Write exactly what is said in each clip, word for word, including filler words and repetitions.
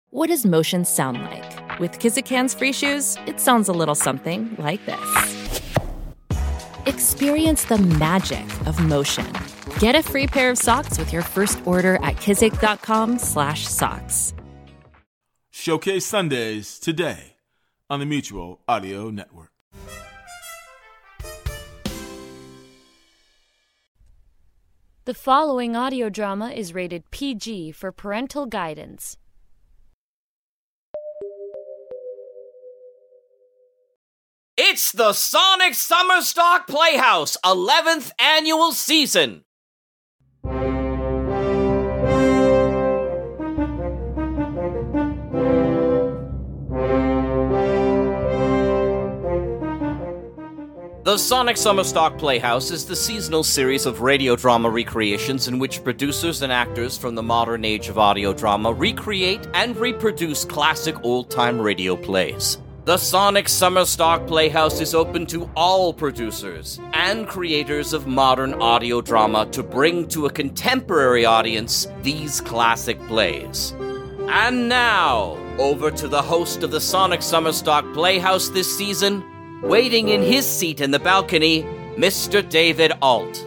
What does motion sound like? With Kizikans free shoes, it sounds a little something like this. Experience the magic of motion. Get a free pair of socks with your first order at kizik.com slash socks. Showcase Sundays today on the Mutual Audio Network. The following audio drama is rated P G for parental guidance. It's the Sonic Summer Stock Playhouse eleventh annual season. The Sonic Summer Stock Playhouse is the seasonal series of radio drama recreations in which producers and actors from the modern age of audio drama recreate and reproduce classic old-time radio plays. The Sonic Summer Stock Playhouse is open to all producers and creators of modern audio drama to bring to a contemporary audience these classic plays. And now, over to the host of the Sonic Summer Stock Playhouse this season, waiting in his seat in the balcony, Mister David Alt.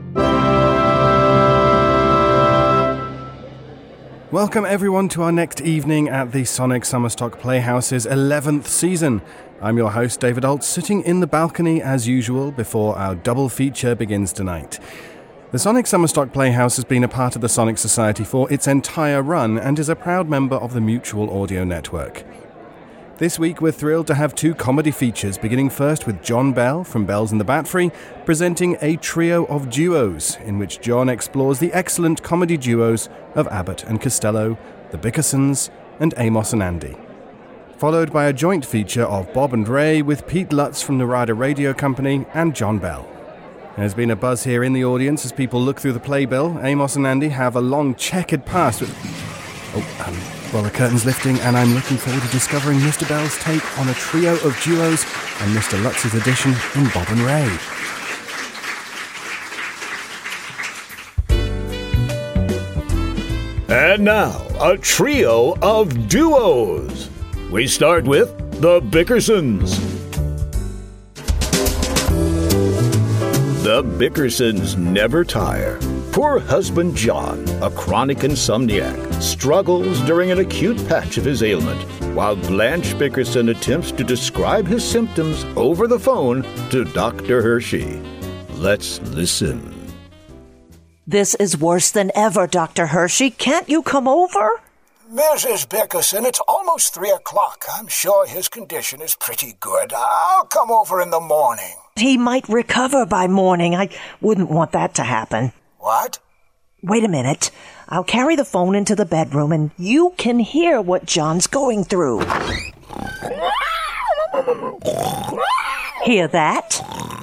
Welcome everyone to our next evening at the Sonic Summer Stock Playhouse's eleventh season. I'm your host David Alt, sitting in the balcony as usual before our double feature begins tonight. The Sonic Summer Stock Playhouse has been a part of the Sonic Society for its entire run and is a proud member of the Mutual Audio Network. This week we're thrilled to have two comedy features, beginning first with John Bell from Bells in the Bat Free, presenting a trio of duos, in which John explores the excellent comedy duos of Abbott and Costello, the Bickersons, and Amos and Andy. Followed by a joint feature of Bob and Ray with Pete Lutz from Narada Radio Company and John Bell. There's been a buzz here in the audience as people look through the playbill. Amos and Andy have a long checkered past with... Oh, um... Well, the curtain's lifting, and I'm looking forward to discovering Mister Bell's take on a trio of duos and Mister Lutz's edition in Bob and Ray. And now, a trio of duos. We start with the Bickersons. The Bickersons never tire. Poor husband John, a chronic insomniac, struggles during an acute patch of his ailment, while Blanche Bickerson attempts to describe his symptoms over the phone to Doctor Hershey. Let's listen. This is worse than ever, Doctor Hershey. Can't you come over? Missus Bickerson, it's almost three o'clock. I'm sure his condition is pretty good. I'll come over in the morning. He might recover by morning. I wouldn't want that to happen. What? Wait a minute. I'll carry the phone into the bedroom and you can hear what John's going through. Hear that?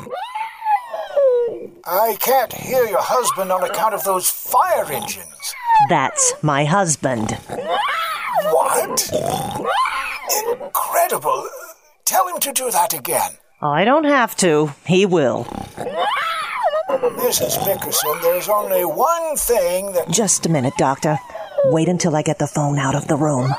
I can't hear your husband on account of those fire engines. That's my husband. What? Incredible. Tell him to do that again. I don't have to. He will. Missus Bickerson, there's only one thing that... Just a minute, Doctor. Wait until I get the phone out of the room.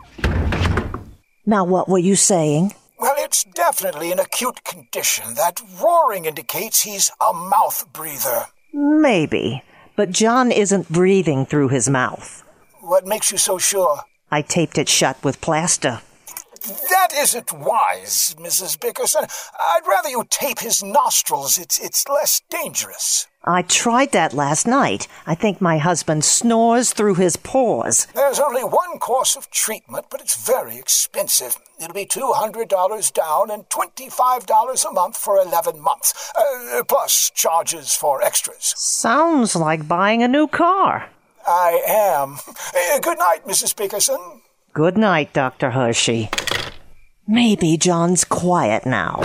Now, what were you saying? Well, it's definitely an acute condition. That roaring indicates he's a mouth breather. Maybe, but John isn't breathing through his mouth. What makes you so sure? I taped it shut with plaster. That isn't wise, Missus Bickerson. I'd rather you tape his nostrils. It's it's less dangerous. I tried that last night. I think my husband snores through his pores. There's only one course of treatment, but it's very expensive. It'll be two hundred dollars down and twenty-five dollars a month for eleven months, uh, plus charges for extras. Sounds like buying a new car. I am. Uh, good night, Missus Bickerson. Good night, Doctor Hershey. Maybe John's quiet now.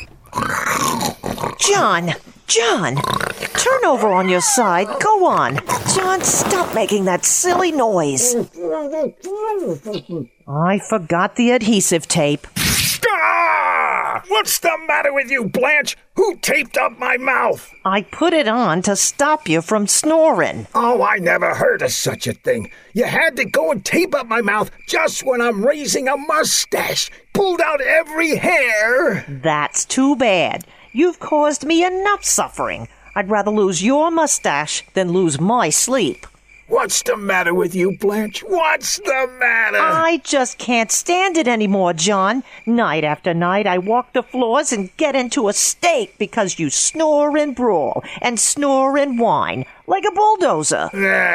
John! John! Turn over on your side. Go on. John, stop making that silly noise. I forgot the adhesive tape. Ah! What's the matter with you, Blanche? Who taped up my mouth? I put it on to stop you from snoring. Oh, I never heard of such a thing. You had to go and tape up my mouth just when I'm raising a mustache. Pulled out every hair. That's too bad. You've caused me enough suffering. I'd rather lose your mustache than lose my sleep. What's the matter with you, Blanche? What's the matter? I just can't stand it anymore, John. Night after night, I walk the floors and get into a state because you snore and brawl and snore and whine like a bulldozer.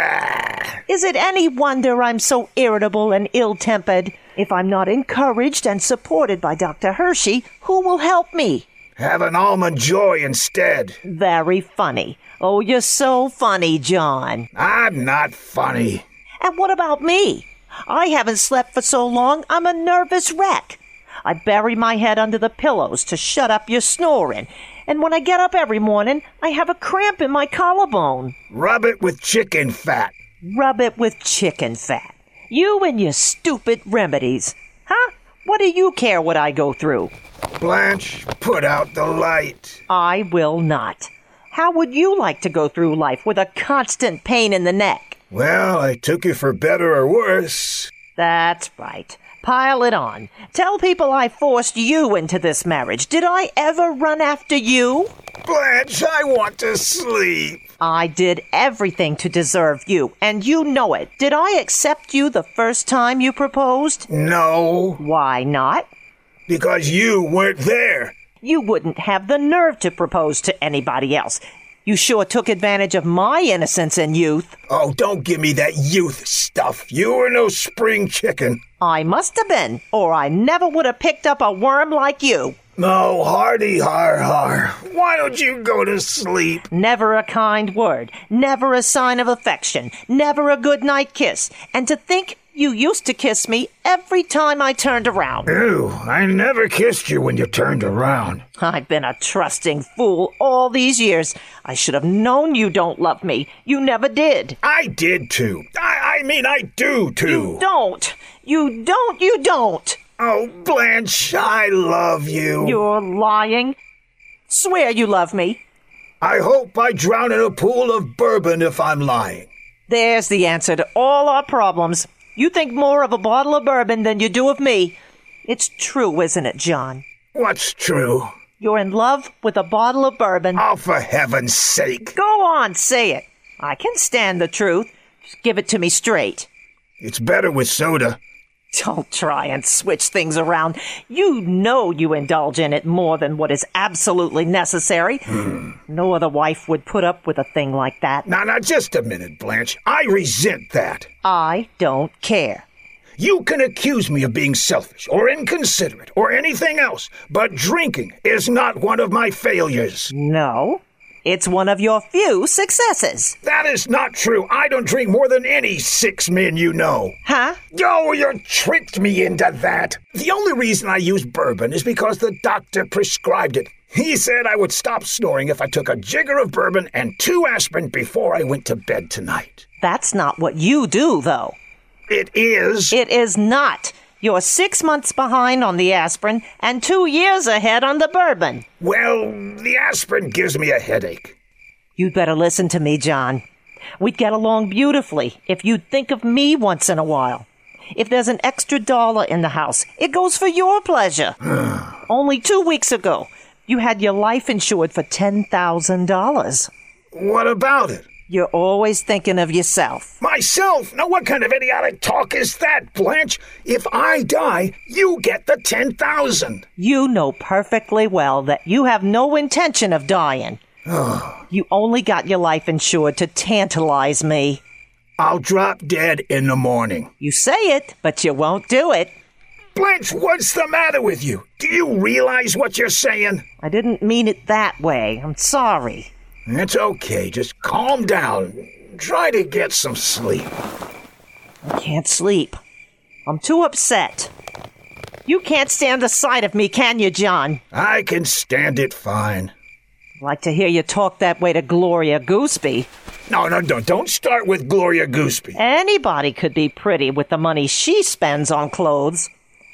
Ah. Is it any wonder I'm so irritable and ill-tempered? If I'm not encouraged and supported by Doctor Hershey, who will help me? Have an almond joy instead. Very funny. Oh, you're so funny, John. I'm not funny. And what about me? I haven't slept for so long, I'm a nervous wreck. I bury my head under the pillows to shut up your snoring. And when I get up every morning, I have a cramp in my collarbone. Rub it with chicken fat. Rub it with chicken fat. You and your stupid remedies. Huh? What do you care what I go through? Blanche, put out the light. I will not. How would you like to go through life with a constant pain in the neck? Well, I took you for better or worse. That's right. Pile it on. Tell people I forced you into this marriage. Did I ever run after you? Blanche, I want to sleep. I did everything to deserve you, and you know it. Did I accept you the first time you proposed? No. Why not? Because you weren't there. You wouldn't have the nerve to propose to anybody else. You sure took advantage of my innocence and youth. Oh, don't give me that youth stuff. You were no spring chicken. I must have been, or I never would have picked up a worm like you. No, hardy har har. Why don't you go to sleep? Never a kind word, never a sign of affection, never a good night kiss. And to think you used to kiss me every time I turned around. Ew, I never kissed you when you turned around. I've been a trusting fool all these years. I should have known you don't love me. You never did. I did too. I, I mean, I do too. You don't. You don't. You don't. Oh, Blanche, I love you. You're lying. Swear you love me. I hope I drown in a pool of bourbon if I'm lying. There's the answer to all our problems. You think more of a bottle of bourbon than you do of me. It's true, isn't it, John? What's true? You're in love with a bottle of bourbon. Oh, for heaven's sake. Go on, say it. I can stand the truth. Just give it to me straight. It's better with soda. Don't try and switch things around. You know you indulge in it more than what is absolutely necessary. Hmm. No other wife would put up with a thing like that. Now, now, just a minute, Blanche. I resent that. I don't care. You can accuse me of being selfish or inconsiderate or anything else, but drinking is not one of my failures. No. It's one of your few successes. That is not true. I don't drink more than any six men you know. Huh? Oh, you tricked me into that. The only reason I use bourbon is because the doctor prescribed it. He said I would stop snoring if I took a jigger of bourbon and two aspirin before I went to bed tonight. That's not what you do, though. It is. It is not. You're six months behind on the aspirin and two years ahead on the bourbon. Well, the aspirin gives me a headache. You'd better listen to me, John. We'd get along beautifully if you'd think of me once in a while. If there's an extra dollar in the house, it goes for your pleasure. Only two weeks ago, you had your life insured for ten thousand dollars. What about it? You're always thinking of yourself. Myself? Now what kind of idiotic talk is that, Blanche? If I die, you get the ten thousand. You know perfectly well that you have no intention of dying. You only got your life insured to tantalize me. I'll drop dead in the morning. You say it, but you won't do it. Blanche, what's the matter with you? Do you realize what you're saying? I didn't mean it that way. I'm sorry. It's okay. Just calm down. Try to get some sleep. I can't sleep. I'm too upset. You can't stand the sight of me, can you, John? I can stand it fine. I'd like to hear you talk that way to Gloria Gooseby. No, no, no, don't start with Gloria Gooseby. Anybody could be pretty with the money she spends on clothes.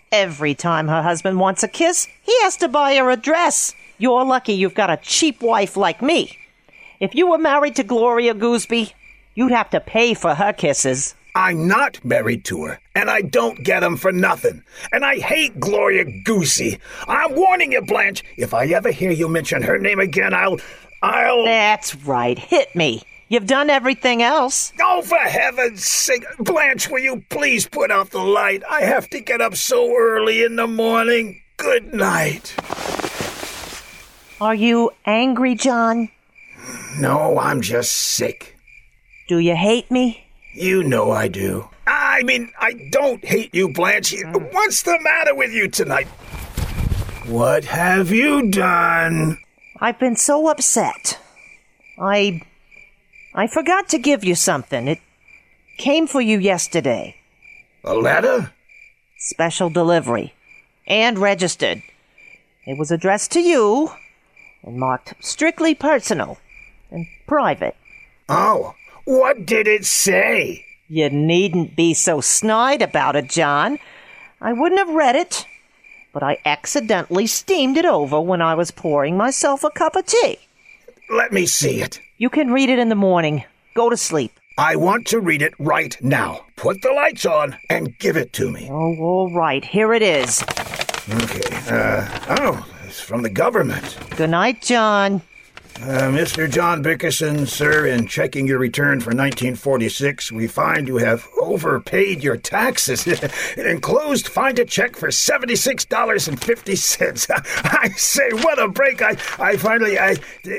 Every time her husband wants a kiss, he has to buy her a dress. You're lucky you've got a cheap wife like me. If you were married to Gloria Gooseby, you'd have to pay for her kisses. I'm not married to her, and I don't get 'em for nothing. And I hate Gloria Goosey. I'm warning you, Blanche, if I ever hear you mention her name again, I'll... I'll... That's right. Hit me. You've done everything else. Oh, for heaven's sake. Blanche, will you please put out the light? I have to get up so early in the morning. Good night. Are you angry, John? No, I'm just sick. Do you hate me? You know I do. I mean, I don't hate you, Blanche. What's the matter with you tonight? What have you done? I've been so upset. I... I forgot to give you something. It came for you yesterday. A letter? Special delivery. And registered. It was addressed to you and marked strictly personal and private. Oh, what did it say? You needn't be so snide about it, John. I wouldn't have read it, but I accidentally steamed it over when I was pouring myself a cup of tea. Let me see it. You can read it in the morning. Go to sleep. I want to read it right now. Put the lights on and give it to me. Oh, all right. Here it is. Okay. Uh, oh, it's from the government. Good night, John. Uh, Mister John Bickerson, sir, in checking your return for nineteen forty-six, we find you have overpaid your taxes. Enclosed, find a check for seventy-six dollars and fifty cents. I say, what a break. I, I finally, I...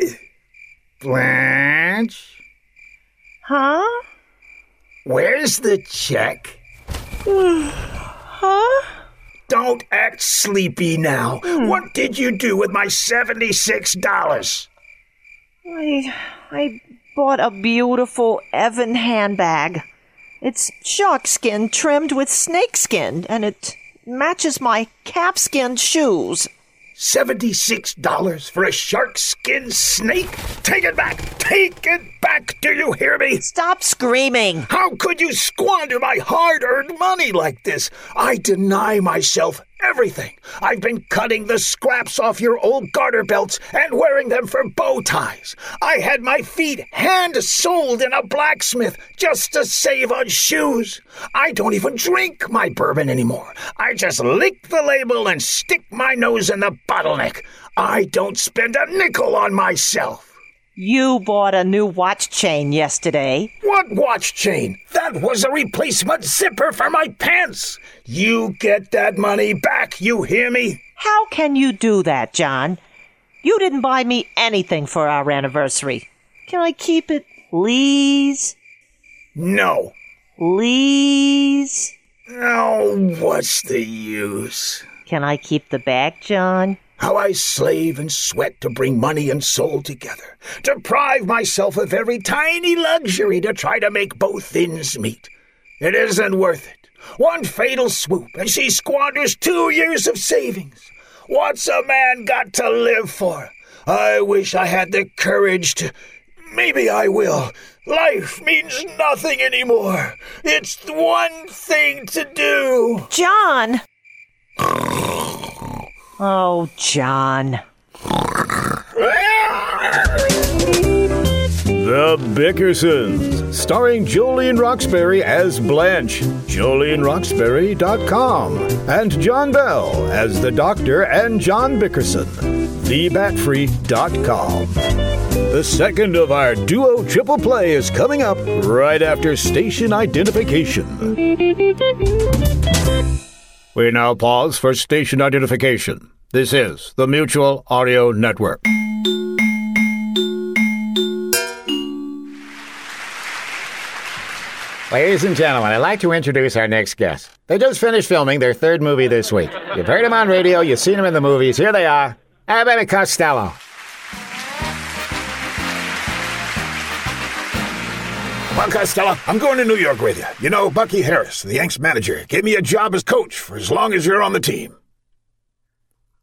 Blanche? Huh? Where's the check? Huh? Don't act sleepy now. Hmm. What did you do with my seventy-six dollars? I, I bought a beautiful Evan handbag. It's shark skin trimmed with snake skin, and it matches my calfskin shoes. Seventy-six dollars for a shark skin snake? Take it back! Take it back! Do you hear me? Stop screaming! How could you squander my hard-earned money like this? I deny myself everything. I've been cutting the scraps off your old garter belts and wearing them for bow ties. I had my feet hand-soled in a blacksmith just to save on shoes. I don't even drink my bourbon anymore. I just lick the label and stick my nose in the bottleneck. I don't spend a nickel on myself. You bought a new watch chain yesterday. What watch chain? That was a replacement zipper for my pants. You get that money back, you hear me? How can you do that, John? You didn't buy me anything for our anniversary. Can I keep it, please? No. Please? Oh, what's the use? Can I keep the bag, John? How I slave and sweat to bring money and soul together, deprive myself of every tiny luxury to try to make both ends meet. It isn't worth it. One fatal swoop, and she squanders two years of savings. What's a man got to live for? I wish I had the courage to... Maybe I will. Life means nothing anymore. It's the one thing to do. John! Oh, John. The Bickersons, starring Jolene Roxbury as Blanche, Jolene Roxbury dot com, and John Bell as the Doctor and John Bickerson, the bat free dot com. The second of our duo triple play is coming up right after station identification. We now pause for station identification. This is the Mutual Audio Network. Ladies and gentlemen, I'd like to introduce our next guest. They just finished filming their third movie this week. You've heard them on radio, you've seen them in the movies. Here they are, Abbott Costello. Well, Costello, I'm going to New York with you. You know, Bucky Harris, the Yanks manager, gave me a job as coach for as long as you're on the team.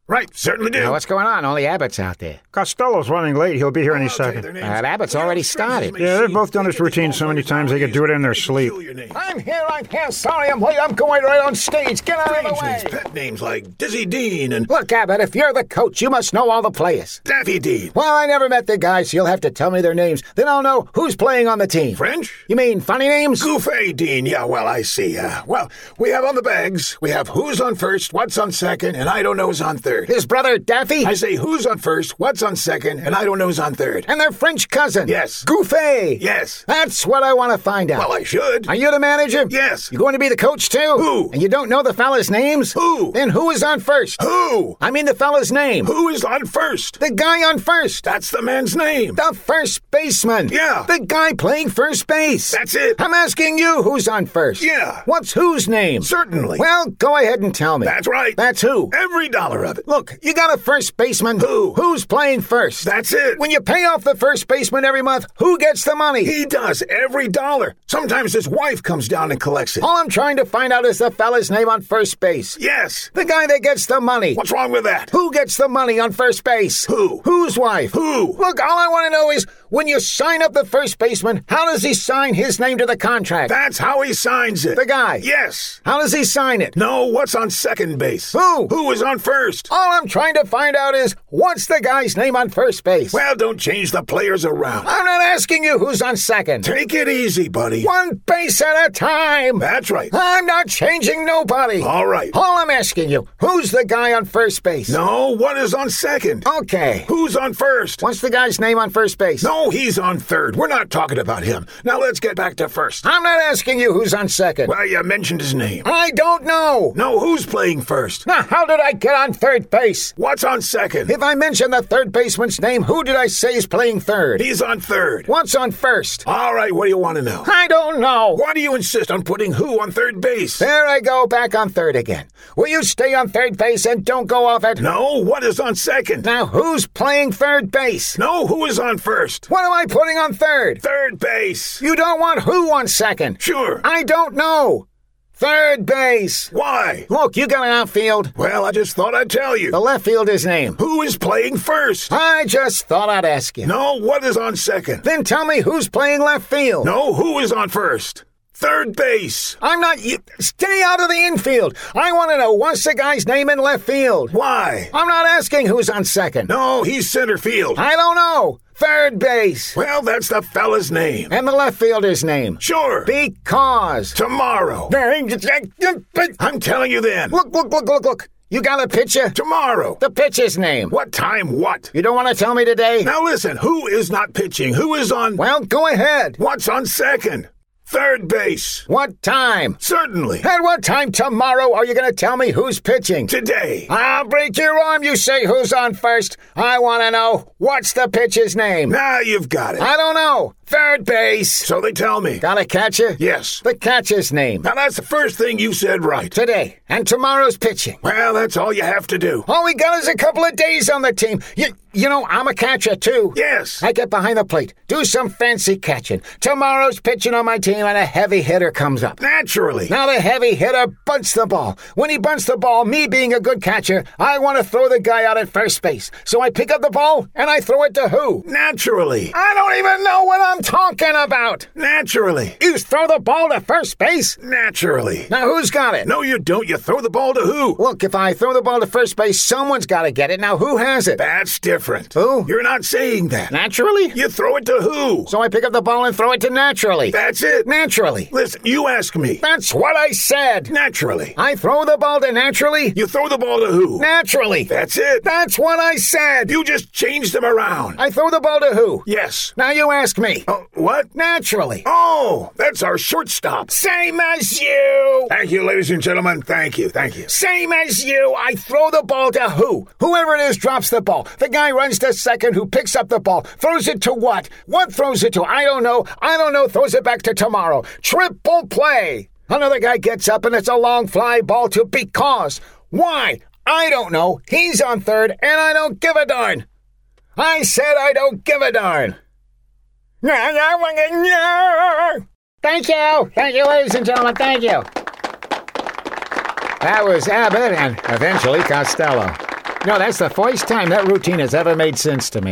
Right, certainly do. Now, what's going on? Only Abbott's out there. Costello's running late. He'll be here any I'll tell you second. their names. Uh, Abbott's already started. Yeah, they've both done this routine so many times they could do it in their sleep. I'm here, I'm here. Sorry I'm late. I'm going right on stage. Get out of the way. Strange names, pet names like Dizzy Dean and Look, Abbott, if you're the coach, you must know all the players. Daffy Dean. Well, I never met the guys, so you'll have to tell me their names. Then I'll know who's playing on the team. French? You mean funny names? Gouffet Dean. Yeah, well, I see. Uh, well, we have on the bags, we have who's on first, what's on second, and I don't know who's on third. His brother, Daffy? I say who's on first, what's on second, and I don't know who's on third. And their French cousin? Yes. Gouffet? Yes. That's what I want to find out. Well, I should. Are you the manager? Yes. You going to be the coach, too? Who? And you don't know the fella's names? Who? Then who is on first? Who? I mean the fella's name. Who is on first? The guy on first. That's the man's name. The first baseman. Yeah. The guy playing first base. That's it. I'm asking you who's on first. Yeah. What's whose name? Certainly. Well, go ahead and tell me. That's right. That's who. Every dollar of it. Look, you got a first baseman. Who? Who's playing first? That's it. When you pay off the first baseman every month, who gets the money? He does, every dollar. Sometimes his wife comes down and collects it. All I'm trying to find out is the fella's name on first base. Yes. The guy that gets the money. What's wrong with that? Who gets the money on first base? Who? Whose wife? Who? Look, all I want to know is, when you sign up the first baseman, how does he sign his name to the contract? That's how he signs it. The guy? Yes. How does he sign it? No, what's on second base? Who? Who is on first? All I'm trying to find out is, what's the guy's name on first base? Well, don't change the players around. I'm not asking you who's on second. Take it easy, buddy. One base at a time. That's right. I'm not changing nobody. All right. All I'm asking you, who's the guy on first base? No, what is on second? Okay. Who's on first? What's the guy's name on first base? No, he's on third. We're not talking about him. Now let's get back to first. I'm not asking you who's on second. Well, you mentioned his name. I don't know. No, who's playing first? Now, how did I get on third base? What's on second? If I mention the third baseman's name, who did I say is playing third? He's on third. What's on first? All right, what do you want to know? I don't know. Why do you insist on putting who on third base? There I go, back on third again. Will you stay on third base and don't go off it? No, what is on second? Now, who's playing third base? No, who is on first? What am I putting on third? Third base. You don't want who on second? Sure. I don't know. Third base. Why? Look, you got an outfield. Well, I just thought I'd tell you. The left fielder's name. Who is playing first? I just thought I'd ask you. No, what is on second? Then tell me who's playing left field. No, who is on first? Third base. I'm not... You, stay out of the infield. I want to know what's the guy's name in left field. Why? I'm not asking who's on second. No, he's center field. I don't know. Third base. Well, that's the fella's name. And the left fielder's name. Sure. Because... Tomorrow. I'm telling you then. Look, look, look, look, look. You got a pitcher? Tomorrow. The pitcher's name. What time what? You don't want to tell me today? Now listen, who is not pitching? Who is on... Well, go ahead. What's on second? Third base. What time? Certainly. At what time tomorrow are you going to tell me who's pitching? Today. I'll break your arm, you say who's on first. I want to know, what's the pitcher's name? Now you've got it. I don't know. Third base. So they tell me. Got a catcher? Yes. The catcher's name. Now that's the first thing you said right. Today. And tomorrow's pitching. Well, that's all you have to do. All we got is a couple of days on the team. You, you know, I'm a catcher, too. Yes. I get behind the plate, do some fancy catching. Tomorrow's pitching on my team, and a heavy hitter comes up. Naturally. Now the heavy hitter bunts the ball. When he bunts the ball, me being a good catcher, I want to throw the guy out at first base. So I pick up the ball, and I throw it to who? Naturally. I don't even know what I'm talking about. Naturally. You throw the ball to first base? Naturally. Now who's got it? No, you don't. You throw the ball to who? Look, if I throw the ball to first base, someone's got to get it. Now who has it? That's different. Who? You're not saying that. Naturally? You throw it to who? So I pick up the ball and throw it to naturally. That's it. Naturally. Listen, you ask me. That's what I said. Naturally. I throw the ball to naturally? You throw the ball to who? Naturally. That's it. That's what I said. You just changed them around. I throw the ball to who? Yes. Now you ask me. Uh, what? Naturally. Oh, that's our shortstop. Same as you. Thank you, ladies and gentlemen. Thank you. Thank you. Same as you. I throw the ball to who? Whoever it is drops the ball. The guy runs to second who picks up the ball. Throws it to what? What throws it to? I don't know. I don't know. Throws it back to tomorrow. Triple play. Another guy gets up and it's a long fly ball to because. Why? I don't know. He's on third and I don't give a darn. I said I don't give a darn. Thank you. Thank you, ladies and gentlemen. Thank you. That was Abbott and eventually Costello. No, that's the first time that routine has ever made sense to me.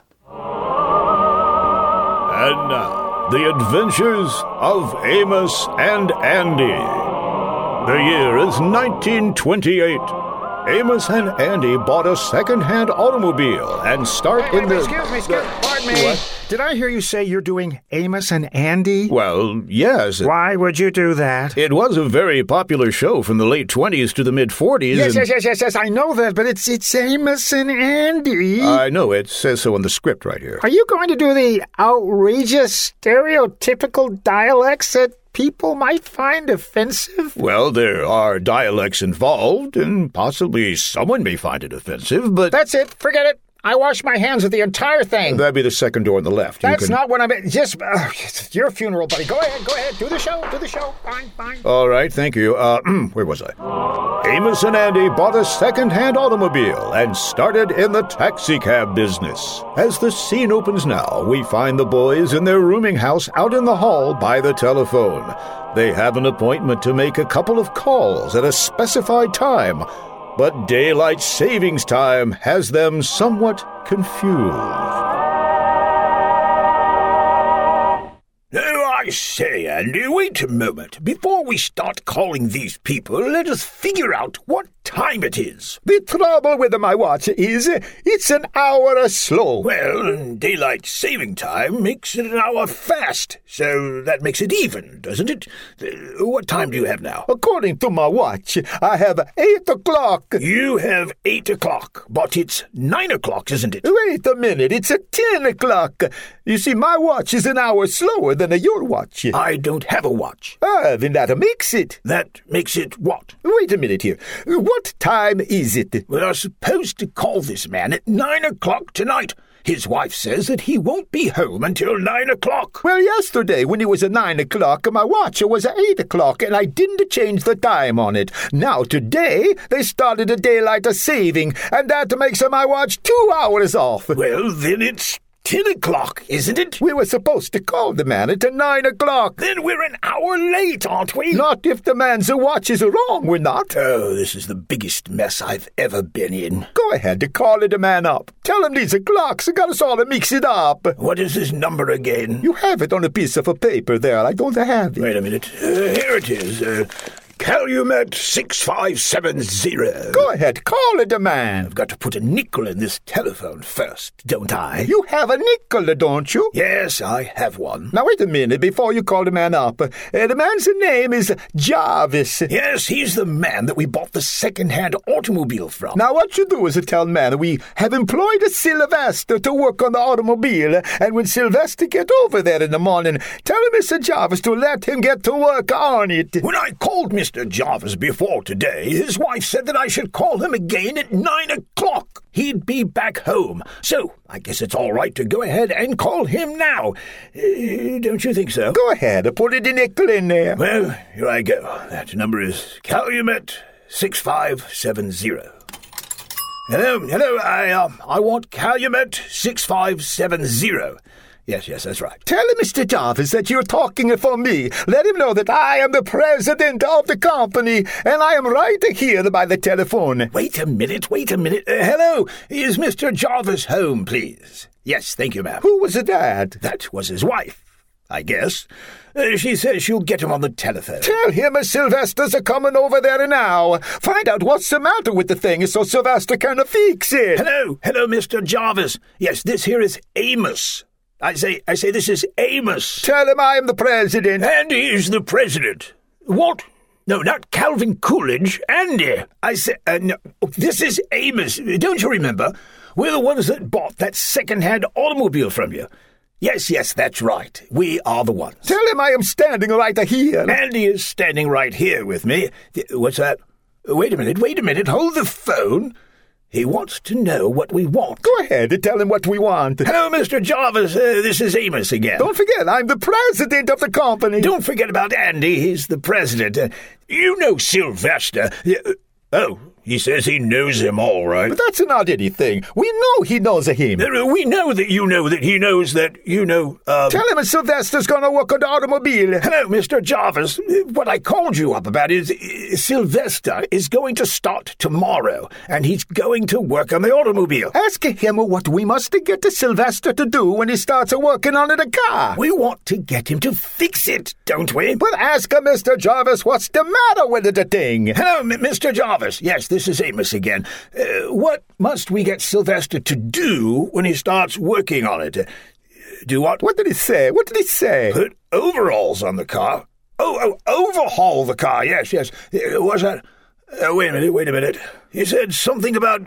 And now, the adventures of Amos and Andy. The year is nineteen twenty-eight. Amos and Andy bought a second-hand automobile and start Wait, in wait, the... Excuse me, excuse me. Pardon me. What? Did I hear you say you're doing Amos and Andy? Well, yes. Why would you do that? It was a very popular show from the late twenties to the mid-forties. Yes, and... yes, yes, yes, yes, I know that, but it's it's Amos and Andy. I know, it says so on the script right here. Are you going to do the outrageous, stereotypical dialects that people might find offensive? Well, there are dialects involved, and possibly someone may find it offensive, but... That's it. Forget it. I wash my hands with the entire thing. That'd be the second door on the left. You That's can... not what I meant. Just, uh, it's your funeral, buddy. Go ahead, go ahead. Do the show, do the show. Fine, fine. All right, thank you. Uh, where was I? Amos and Andy bought a second-hand automobile and started in the taxicab business. As the scene opens now, we find the boys in their rooming house out in the hall by the telephone. They have an appointment to make a couple of calls at a specified time, but daylight savings time has them somewhat confused. Oh, I say, Andy, wait a moment. Before we start calling these people, let us figure out what time it is. The trouble with my watch is it's an hour slow. Well, daylight saving time makes it an hour fast, so that makes it even, doesn't it? Uh, what time do you have now? According to my watch, I have eight o'clock. You have eight o'clock, but it's nine o'clock, isn't it? Wait a minute, it's a ten o'clock. You see, my watch is an hour slower than your watch. I don't have a watch. Ah, then that makes it. That makes it what? Wait a minute here. What time is it? We are supposed to call this man at nine o'clock tonight. His wife says that he won't be home until nine o'clock. Well, yesterday, when it was at nine o'clock, my watch was at eight o'clock, and I didn't change the time on it. Now, today, they started a daylight saving, and that makes my watch two hours off. Well, then it's ten o'clock, isn't it? We were supposed to call the man at nine o'clock. Then we're an hour late, aren't we? Not if the man's watch is wrong, we're not. Oh, this is the biggest mess I've ever been in. Go ahead to call the man up. Tell him these clocks got us all to mix it up. What is his number again? You have it on a piece of a paper there. I don't have it. Wait a minute. Uh, here it is. Uh, Calumet six five seven zero. Go ahead, call it, the man. I've got to put a nickel in this telephone first, don't I? You have a nickel, don't you? Yes, I have one. Now, wait a minute before you call the man up. Uh, the man's name is Jarvis. Yes, he's the man that we bought the second-hand automobile from. Now, what you do is tell man we have employed a Sylvester to work on the automobile, and when Sylvester get over there in the morning, tell Mister Jarvis to let him get to work on it. When I called Mister Jarvis before today, his wife said that I should call him again at nine o'clock. He'd be back home. So, I guess it's all right to go ahead and call him now. Uh, don't you think so? Go ahead, put it in nickel in there. Well, here I go. That number is Calumet six five seven zero. Hello, hello, I, uh, I want Calumet six five seven zero. Yes, yes, that's right. Tell Mister Jarvis that you're talking for me. Let him know that I am the president of the company, and I am right here by the telephone. Wait a minute, wait a minute. Uh, hello, is Mister Jarvis home, please? Yes, thank you, ma'am. Who was that? That was his wife, I guess. Uh, she says she'll get him on the telephone. Tell him Sylvester's a coming over there now. Find out what's the matter with the thing so Sylvester can fix it. Hello, hello, Mister Jarvis. Yes, this here is Amos. I say, I say this is Amos. Tell him I am the president. Andy is the president. What? No, not Calvin Coolidge. Andy. I say, uh, no, this is Amos. Don't you remember? We're the ones that bought that second-hand automobile from you. Yes, yes, that's right. We are the ones. Tell him I am standing right here. Andy is standing right here with me. What's that? Wait a minute, wait a minute. Hold the phone. He wants to know what we want. Go ahead and tell him what we want. Hello, Mister Jarvis. Uh, this is Amos again. Don't forget, I'm the president of the company. Don't forget about Andy. He's the president. Uh, you know Sylvester. Uh, oh, He says he knows him all right. But that's not anything. We know he knows him. Uh, we know that you know that he knows that you know, uh... Tell him Sylvester's gonna work on the automobile. Hello, Mister Jarvis. What I called you up about is uh, Sylvester is going to start tomorrow, and he's going to work on the automobile. Ask him what we must get to Sylvester to do when he starts working on the car. We want to get him to fix it, don't we? But ask him, Mister Jarvis, what's the matter with the thing? Hello, M- Mister Jarvis. Yes, this is Amos again. Uh, what must we get Sylvester to do when he starts working on it? Uh, do what? What did he say? What did he say? Put overalls on the car. Oh, oh, overhaul the car. Yes, yes. Uh, what's that? Uh, wait a minute, wait a minute. He said something about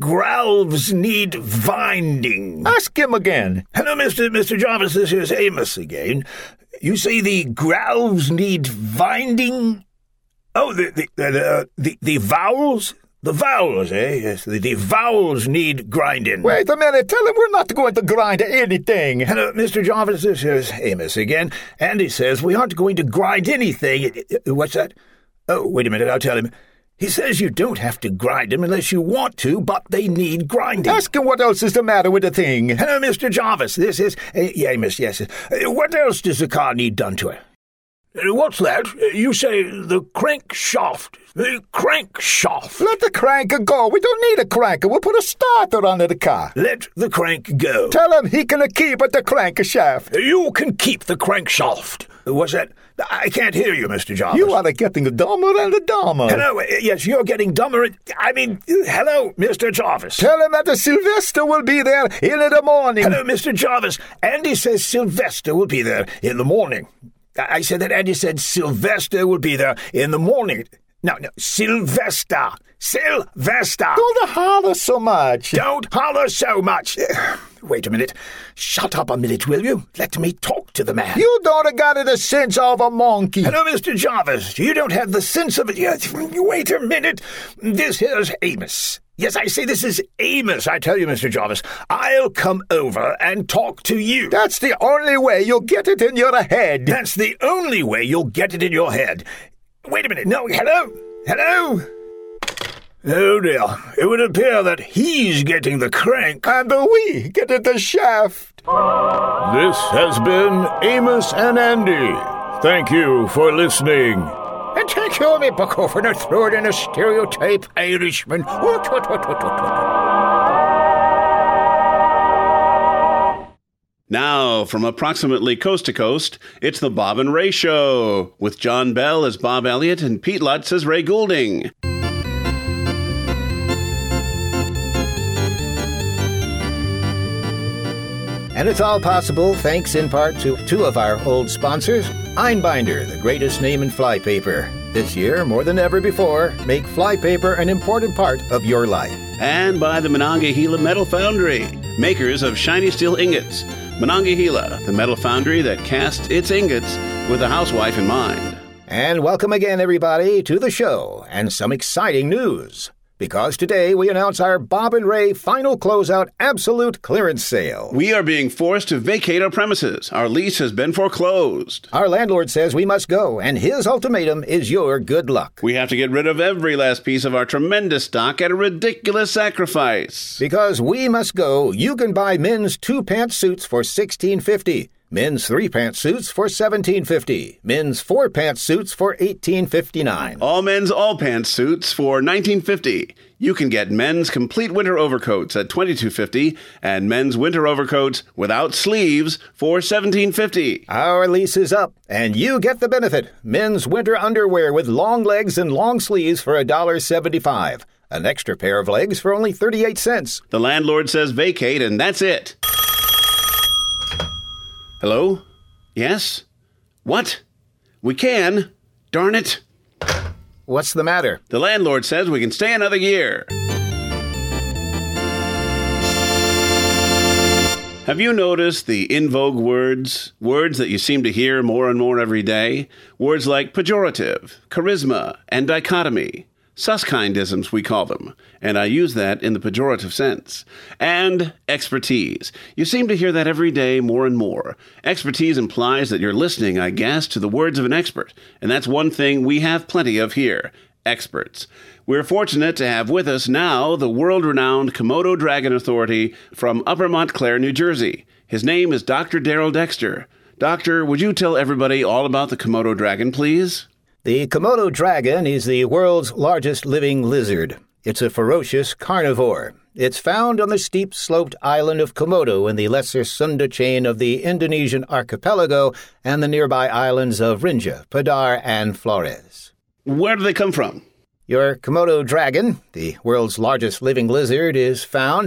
growls need vinding. Ask him again. Hello, Mister Mister Jarvis. This is Amos again. You say the growls need vinding? Oh, the the the uh, the, the vowels? The vowels, eh? Yes, the, the vowels need grinding. Wait a minute. Tell him we're not going to grind anything. Hello, Mister Jarvis. This is Amos again. And he says we aren't going to grind anything. What's that? Oh, wait a minute. I'll tell him. He says you don't have to grind them unless you want to, but they need grinding. Ask him what else is the matter with the thing. Hello, Mister Jarvis. This is... Uh, yeah, Miss, yes. Uh, what else does the car need done to it? Uh, what's that? Uh, you say the crankshaft. The crankshaft. Let the crank go. We don't need a crank. We'll put a starter under the car. Let the crank go. Tell him he can keep the crankshaft. Uh, you can keep the crankshaft. Uh, what's that? I can't hear you, Mister Jarvis. You are getting dumber and dumber. Hello, uh, yes, you're getting dumber. I mean, hello, Mister Jarvis. Tell him that the Sylvester will be there in the morning. Hello, Mister Jarvis. Andy says Sylvester will be there in the morning. I said that Andy said Sylvester will be there in the morning. No, no, Sylvester. Sylvester. Don't holler so much. Don't holler so much. Wait a minute. Shut up a minute, will you? Let me talk to the man. You don't got the sense of a monkey. Hello, Mister Jarvis. You don't have the sense of it. Wait a minute. This here's Amos. Yes, I say this is Amos. I tell you, Mister Jarvis, I'll come over and talk to you. That's the only way you'll get it in your head. That's the only way you'll get it in your head. Wait a minute. No, hello? Hello? Oh, dear. It would appear that he's getting the crank. And we get the shaft. This has been Amos and Andy. Thank you for listening. And thank you, me bucko, for not throwing in a stereotype Irishman. What, what, what, what, what, what. Now, from approximately coast to coast, it's the Bob and Ray Show, with John Bell as Bob Elliott and Pete Lutz as Ray Goulding. And it's all possible thanks in part to two of our old sponsors. Einbinder, the greatest name in flypaper. This year, more than ever before, make flypaper an important part of your life. And by the Monongahela Metal Foundry, makers of shiny steel ingots. Monongahela, the metal foundry that casts its ingots with a housewife in mind. And welcome again, everybody, to the show and some exciting news. Because today we announce our Bob and Ray final closeout absolute clearance sale. We are being forced to vacate our premises. Our lease has been foreclosed. Our landlord says we must go, and his ultimatum is your good luck. We have to get rid of every last piece of our tremendous stock at a ridiculous sacrifice. Because we must go, you can buy men's two-pant suits for sixteen fifty. Men's three-pant suits for seventeen fifty. Men's four-pant suits for eighteen fifty-nine. All men's all-pants suits for nineteen fifty. You can get men's complete winter overcoats at twenty-two fifty and men's winter overcoats without sleeves for seventeen fifty. Our lease is up, and you get the benefit. Men's winter underwear with long legs and long sleeves for one dollar seventy-five. An extra pair of legs for only thirty-eight cents. The landlord says vacate, and that's it. Hello? Yes? What? We can. Darn it. What's the matter? The landlord says we can stay another year. Have you noticed the in vogue words? Words that you seem to hear more and more every day? Words like pejorative, charisma, and dichotomy. Suskindisms, we call them, and I use that in the pejorative sense. And expertise. You seem to hear that every day more and more. Expertise implies that you're listening, I guess, to the words of an expert, and that's one thing we have plenty of here. experts. We're fortunate to have with us now the world-renowned Komodo Dragon Authority from Upper Montclair, New Jersey. His name is Doctor Daryl Dexter. Doctor, would you tell everybody all about the Komodo dragon, please? The Komodo dragon is the world's largest living lizard. It's a ferocious carnivore. It's found on the steep-sloped island of Komodo in the Lesser Sunda chain of the Indonesian archipelago and the nearby islands of Rinja, Padar, and Flores. Where do they come from? Your Komodo dragon, the world's largest living lizard, is found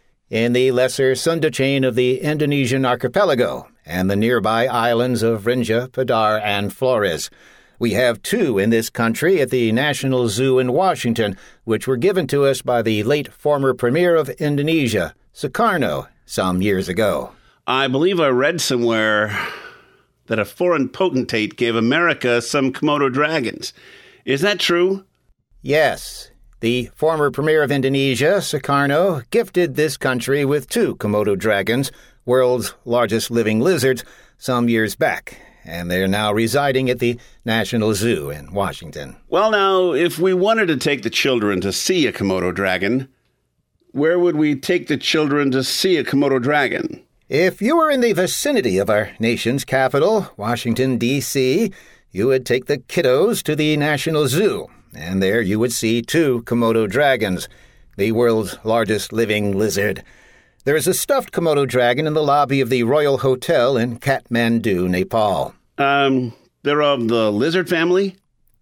in the Lesser Sunda chain of the Indonesian archipelago and the nearby islands of Rinja, Padar, and Flores. We have two in this country at the National Zoo in Washington, which were given to us by the late former premier of Indonesia, Sukarno, some years ago. I believe I read somewhere that a foreign potentate gave America some Komodo dragons. Is that true? Yes. The former premier of Indonesia, Sukarno, gifted this country with two Komodo dragons, world's largest living lizards, some years back, and they're now residing at the National Zoo in Washington. Well, now, if we wanted to take the children to see a Komodo dragon, where would we take the children to see a Komodo dragon? If you were in the vicinity of our nation's capital, Washington, D C, you would take the kiddos to the National Zoo, and there you would see two Komodo dragons, the world's largest living lizard. There is a stuffed Komodo dragon in the lobby of the Royal Hotel in Kathmandu, Nepal. Um, they're of the lizard family?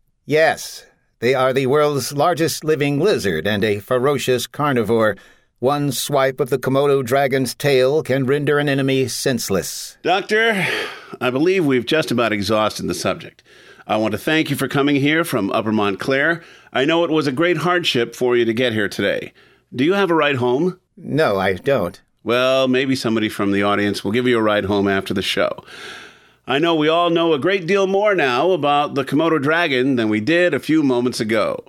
Yes. They are the world's largest living lizard and a ferocious carnivore. One swipe of the Komodo dragon's tail can render an enemy senseless. Doctor, I believe we've just about exhausted the subject. I want to thank you for coming here from Upper Montclair. I know it was a great hardship for you to get here today. Do you have a ride home? No, I don't. Well, maybe somebody from the audience will give you a ride home after the show. I know we all know a great deal more now about the Komodo dragon than we did a few moments ago.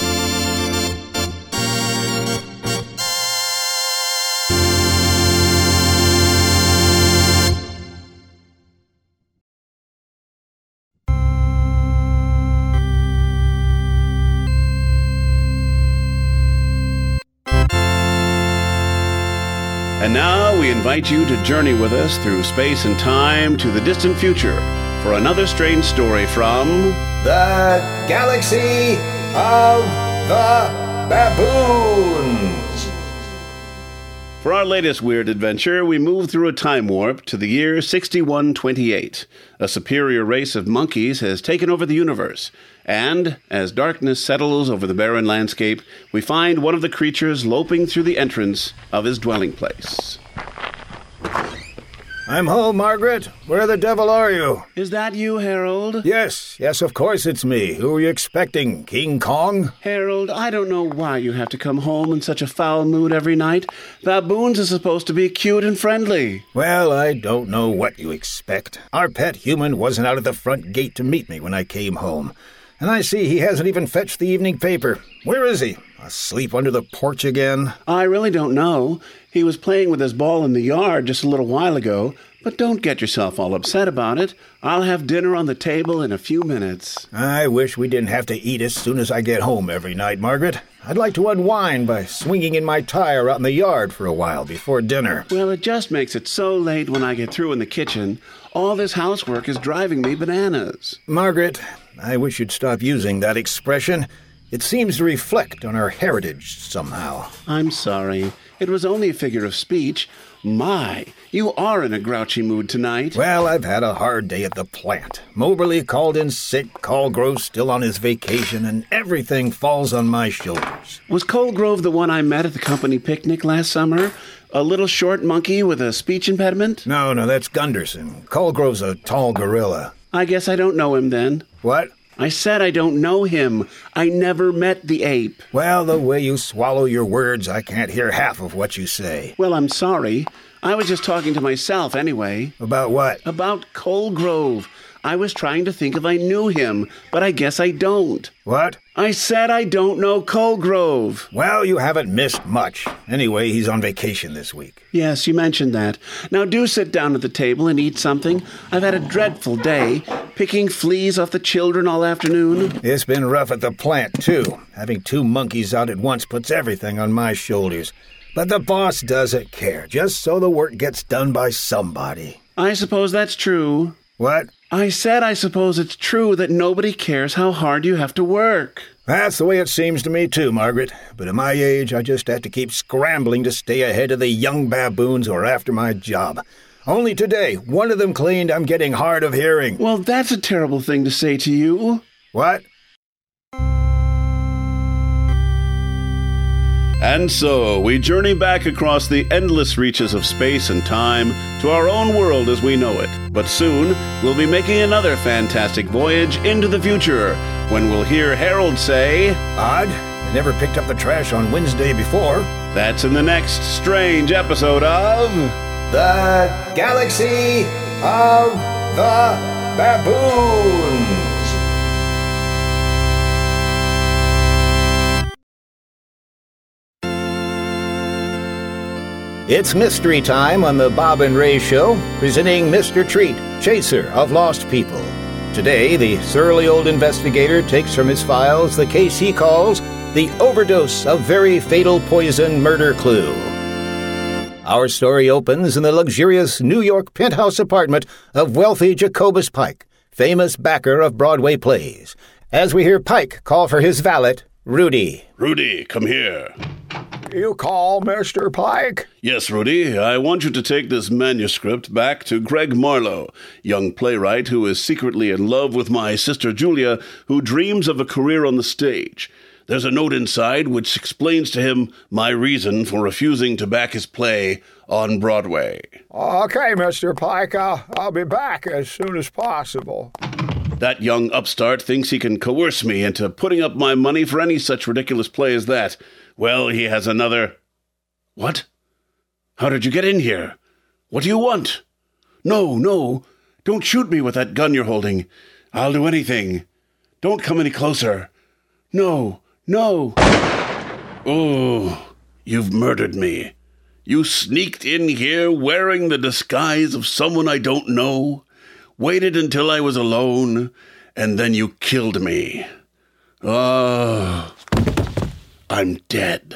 And now we invite you to journey with us through space and time to the distant future for another strange story from the Galaxy of the Baboons. For our latest weird adventure, we move through a time warp to the year sixty-one twenty-eight. A superior race of monkeys has taken over the universe, and as darkness settles over the barren landscape, we find one of the creatures loping through the entrance of his dwelling place. I'm home, Margaret. Where the devil are you? Is that you, Harold? Yes, yes, of course it's me. Who are you expecting, King Kong? Harold, I don't know why you have to come home in such a foul mood every night. Baboons are supposed to be cute and friendly. Well, I don't know what you expect. Our pet human wasn't out at the front gate to meet me when I came home. And I see he hasn't even fetched the evening paper. Where is he? Asleep under the porch again? I really don't know. He was playing with his ball in the yard just a little while ago, but don't get yourself all upset about it. I'll have dinner on the table in a few minutes. I wish we didn't have to eat as soon as I get home every night, Margaret. I'd like to unwind by swinging in my tire out in the yard for a while before dinner. Well, it just makes it so late when I get through in the kitchen. All this housework is driving me bananas. Margaret, I wish you'd stop using that expression. It seems to reflect on our heritage somehow. I'm sorry. It was only a figure of speech. My, you are in a grouchy mood tonight. Well, I've had a hard day at the plant. Moberly called in sick, Colgrove's still on his vacation, and everything falls on my shoulders. Was Colgrove the one I met at the company picnic last summer? A little short monkey with a speech impediment? No, no, that's Gunderson. Colgrove's a tall gorilla. I guess I don't know him then. What? I said I don't know him. I never met the ape. Well, the way you swallow your words, I can't hear half of what you say. Well, I'm sorry. I was just talking to myself anyway. About what? About Colgrove. I was trying to think if I knew him, but I guess I don't. What? I said I don't know Colgrove. Well, you haven't missed much. Anyway, he's on vacation this week. Yes, you mentioned that. Now do sit down at the table and eat something. I've had a dreadful day, picking fleas off the children all afternoon. It's been rough at the plant, too. Having two monkeys out at once puts everything on my shoulders. But the boss doesn't care, just so the work gets done by somebody. I suppose that's true. What? I said I suppose it's true that nobody cares how hard you have to work. That's the way it seems to me too, Margaret. But at my age, I just have to keep scrambling to stay ahead of the young baboons who are after my job. Only today, one of them claimed I'm getting hard of hearing. Well, that's a terrible thing to say to you. What? And so, we journey back across the endless reaches of space and time to our own world as we know it. But soon, we'll be making another fantastic voyage into the future, when we'll hear Harold say, "Odd, I never picked up the trash on Wednesday before." That's in the next strange episode of... The Galaxy of the Baboons. It's mystery time on the Bob and Ray Show, presenting Mister Treat, chaser of lost people. Today, the surly old investigator takes from his files the case he calls the overdose of very fatal poison murder clue. Our story opens in the luxurious New York penthouse apartment of wealthy Jacobus Pike, famous backer of Broadway plays, as we hear Pike call for his valet, Rudy. Rudy, come here. You call, Mister Pike? Yes, Rudy. I want you to take this manuscript back to Greg Marlowe, young playwright who is secretly in love with my sister Julia, who dreams of a career on the stage. There's a note inside which explains to him my reason for refusing to back his play on Broadway. Okay, Mister Pike. I'll, I'll be back as soon as possible. That young upstart thinks he can coerce me into putting up my money for any such ridiculous play as that. Well, he has another... What? How did you get in here? What do you want? No, no, don't shoot me with that gun you're holding. I'll do anything. Don't come any closer. No, no. Oh, you've murdered me. You sneaked in here wearing the disguise of someone I don't know, waited until I was alone, and then you killed me. Oh... I'm dead.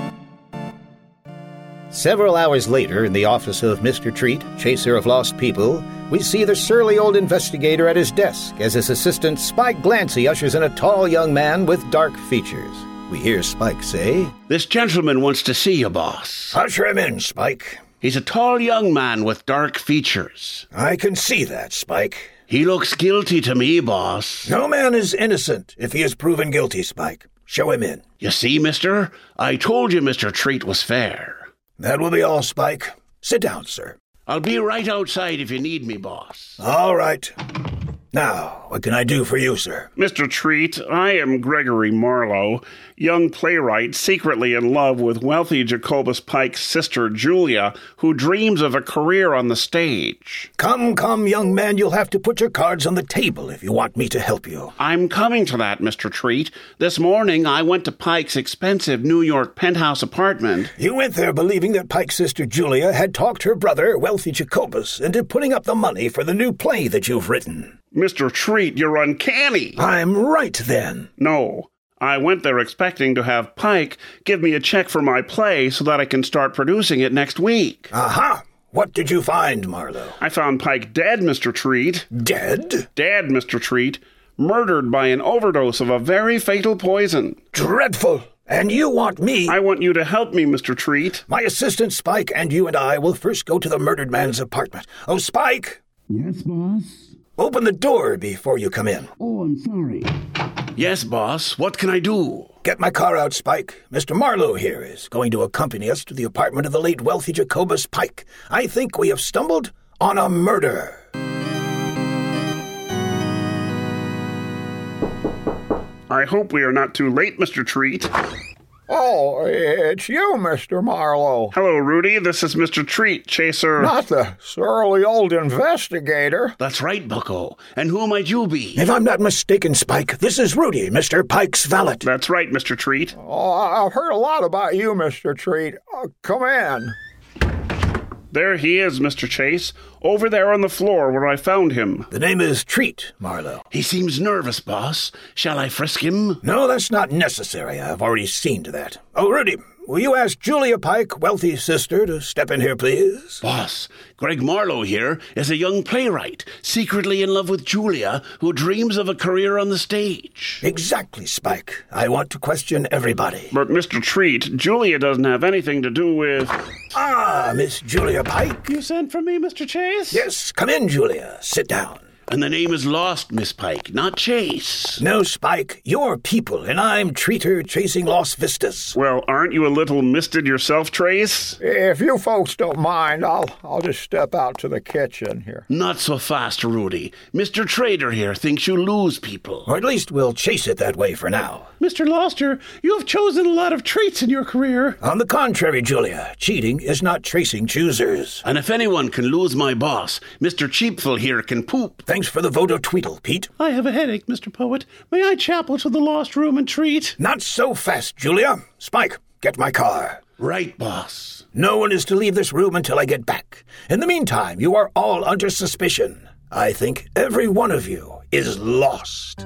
Several hours later, in the office of Mister Treat, chaser of lost people, we see the surly old investigator at his desk as his assistant Spike Glancy ushers in a tall young man with dark features. We hear Spike say, "This gentleman wants to see you, boss." Usher him in, Spike. He's a tall young man with dark features. I can see that, Spike. He looks guilty to me, boss. No man is innocent if he is proven guilty, Spike. Show him in. You see, mister? I told you Mister Treat was fair. That will be all, Spike. Sit down, sir. I'll be right outside if you need me, boss. All right. Now, what can I do for you, sir? Mister Treat, I am Gregory Marlowe, young playwright secretly in love with wealthy Jacobus Pike's sister Julia, who dreams of a career on the stage. Come, come, young man, you'll have to put your cards on the table if you want me to help you. I'm coming to that, Mister Treat. This morning I went to Pike's expensive New York penthouse apartment. You went there believing that Pike's sister Julia had talked her brother, wealthy Jacobus, into putting up the money for the new play that you've written. Mister Treat, you're uncanny. I'm right, then. No. I went there expecting to have Pike give me a check for my play so that I can start producing it next week. Aha! What did you find, Marlowe? I found Pike dead, Mister Treat. Dead? Dead, Mister Treat. Murdered by an overdose of a very fatal poison. Dreadful! And you want me... I want you to help me, Mister Treat. My assistant Spike and you and I will first go to the murdered man's apartment. Oh, Spike! Yes, boss? Open the door before you come in. Oh, I'm sorry. Yes, boss. What can I do? Get my car out, Spike. Mister Marlowe here is going to accompany us to the apartment of the late wealthy Jacobus Pike. I think we have stumbled on a murder. I hope we are not too late, Mister Treat. Oh, it's you, Mister Marlowe. Hello, Rudy. This is Mister Treat, Chaser. Not the surly old investigator. That's right, Bucko. And who might you be? If I'm not mistaken, Spike, this is Rudy, Mister Pike's valet. That's right, Mister Treat. Oh, I've heard a lot about you, Mister Treat. Uh, come in. There he is, Mister Chase, over there on the floor where I found him. The name is Treat, Marlowe. He seems nervous, boss. Shall I frisk him? No, that's not necessary. I've already seen to that. Oh, Rudy, will you ask Julia Pike, wealthy sister, to step in here, please? Boss, Greg Marlowe here is a young playwright, secretly in love with Julia, who dreams of a career on the stage. Exactly, Spike. I want to question everybody. But, Mister Treat, Julia doesn't have anything to do with... Ah, Miss Julia Pike. You sent for me, Mister Chase? Yes, come in, Julia. Sit down. And the name is Lost, Miss Pike, not Chase. No, Spike, you're People, and I'm Treater chasing Lost Vistas. Well, aren't you a little misted yourself, Trace? If you folks don't mind, I'll I'll just step out to the kitchen here. Not so fast, Rudy. Mister Trader here thinks you lose people. Or at least we'll chase it that way for now. Mister Loster, you have chosen a lot of treats in your career. On the contrary, Julia, cheating is not tracing choosers. And if anyone can lose my boss, Mister Cheapful here can poop. Thanks for the vote of Tweedle, Pete. I have a headache, Mister Poet. May I chapel to the lost room and treat? Not so fast, Julia. Spike, get my car. Right, boss. No one is to leave this room until I get back. In the meantime, you are all under suspicion. I think every one of you is lost.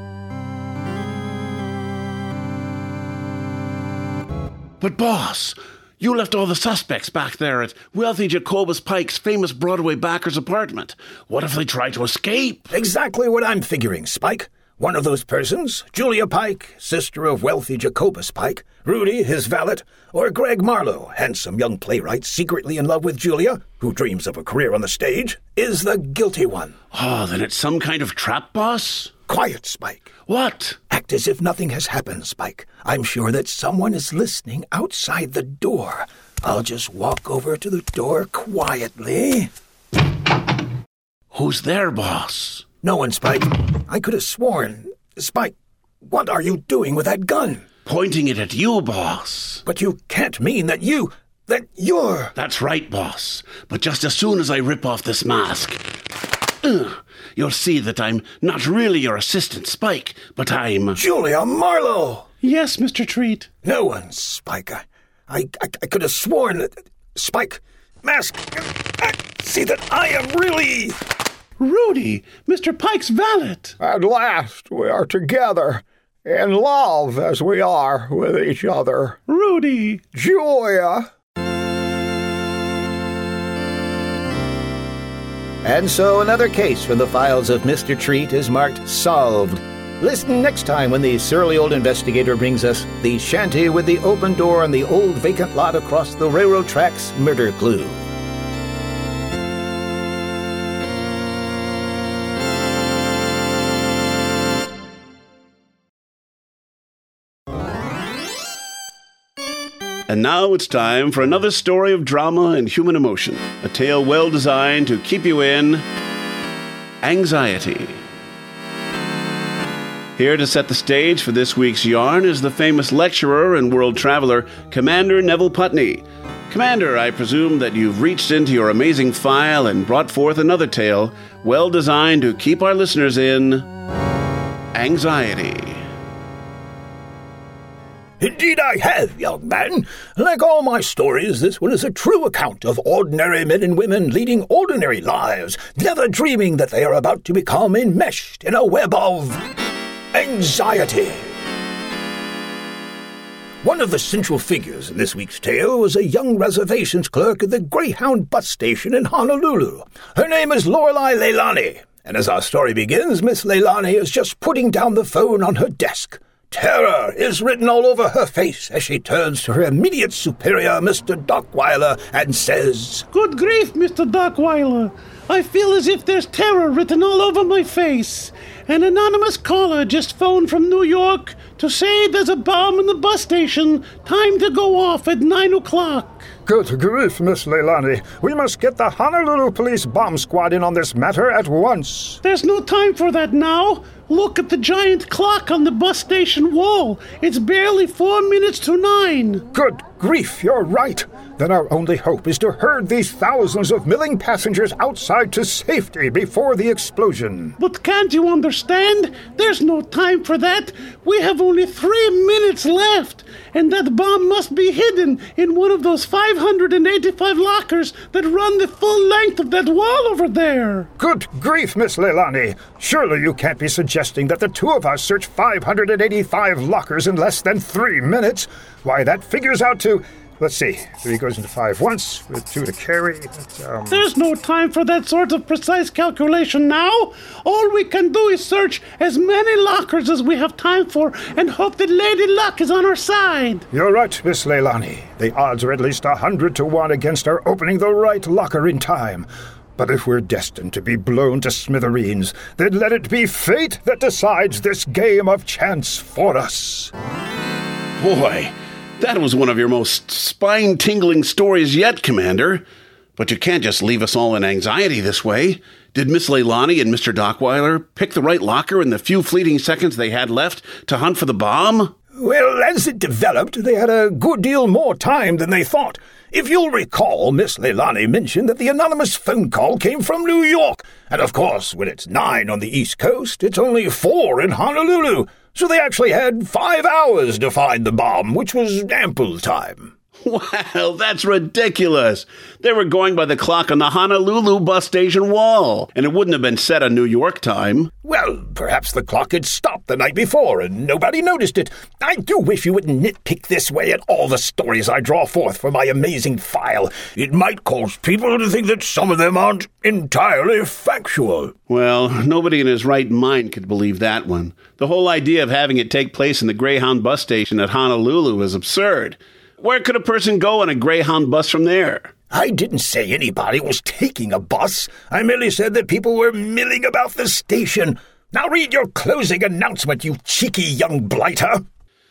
But, boss, you left all the suspects back there at wealthy Jacobus Pike's famous Broadway backer's apartment. What if they try to escape? Exactly what I'm figuring, Spike. One of those persons, Julia Pike, sister of wealthy Jacobus Pike, Rudy, his valet, or Greg Marlowe, handsome young playwright secretly in love with Julia, who dreams of a career on the stage, is the guilty one. Oh, then it's some kind of trap, boss? Quiet, Spike. What? Act as if nothing has happened, Spike. I'm sure that someone is listening outside the door. I'll just walk over to the door quietly. Who's there, boss? No one, Spike. I could have sworn. Spike, what are you doing with that gun? Pointing it at you, boss. But you can't mean that you... that you're... That's right, boss. But just as soon as I rip off this mask... Uh, you'll see that I'm not really your assistant, Spike, but I'm... Julia Marlowe! Yes, Mister Treat. No one, Spike. I, I, I could have sworn that... Spike, mask... I, see that I am really... Rudy, Mister Pike's valet. At last we are together, in love as we are with each other. Rudy. Julia. And so another case from the files of Mister Treat is marked solved. Listen next time when the surly old investigator brings us the shanty with the open door and the old vacant lot across the railroad tracks murder clue. And now it's time for another story of drama and human emotion. A tale well designed to keep you in anxiety. Here to set the stage for this week's yarn is the famous lecturer and world traveler, Commander Neville Putney. Commander, I presume that you've reached into your amazing file and brought forth another tale well designed to keep our listeners in anxiety. Indeed I have, young man. Like all my stories, this one is a true account of ordinary men and women leading ordinary lives, never dreaming that they are about to become enmeshed in a web of anxiety. One of the central figures in this week's tale was a young reservations clerk at the Greyhound bus station in Honolulu. Her name is Lorelei Leilani, and as our story begins, Miss Leilani is just putting down the phone on her desk. Terror is written all over her face as she turns to her immediate superior, Mister Dockweiler, and says, "Good grief, Mister Dockweiler. I feel as if there's terror written all over my face. An anonymous caller just phoned from New York to say there's a bomb in the bus station. Time to go off at nine o'clock. Good grief, Miss Leilani. We must get the Honolulu Police Bomb Squad in on this matter at once. There's no time for that now. Look at the giant clock on the bus station wall. It's barely four minutes to nine. Good grief, you're right. Then our only hope is to herd these thousands of milling passengers outside to safety before the explosion. But can't you understand? There's no time for that. We have only three minutes left. And that bomb must be hidden in one of those five hundred eighty-five lockers that run the full length of that wall over there. Good grief, Miss Leilani. Surely you can't be suggesting that the two of us search five hundred eighty-five lockers in less than three minutes. Why, that figures out to... Let's see. Three goes into five once, with two to carry. Um... There's no time for that sort of precise calculation now. All we can do is search as many lockers as we have time for and hope that Lady Luck is on our side. You're right, Miss Leilani. The odds are at least a hundred to one against our opening the right locker in time. But if we're destined to be blown to smithereens, then let it be fate that decides this game of chance for us. Boy, that was one of your most spine-tingling stories yet, Commander. But you can't just leave us all in anxiety this way. Did Miss Leilani and Mister Dockweiler pick the right locker in the few fleeting seconds they had left to hunt for the bomb? Well, as it developed, they had a good deal more time than they thought. If you'll recall, Miss Leilani mentioned that the anonymous phone call came from New York. And of course, when it's nine on the East Coast, it's only four in Honolulu. So they actually had five hours to find the bomb, which was ample time. Well, that's ridiculous. They were going by the clock on the Honolulu bus station wall, and it wouldn't have been set on New York time. Well, perhaps the clock had stopped the night before and nobody noticed it. I do wish you wouldn't nitpick this way at all the stories I draw forth for my amazing file. It might cause people to think that some of them aren't entirely factual. Well, nobody in his right mind could believe that one. The whole idea of having it take place in the Greyhound bus station at Honolulu is absurd. Where could a person go on a Greyhound bus from there? I didn't say anybody was taking a bus. I merely said that people were milling about the station. Now read your closing announcement, you cheeky young blighter.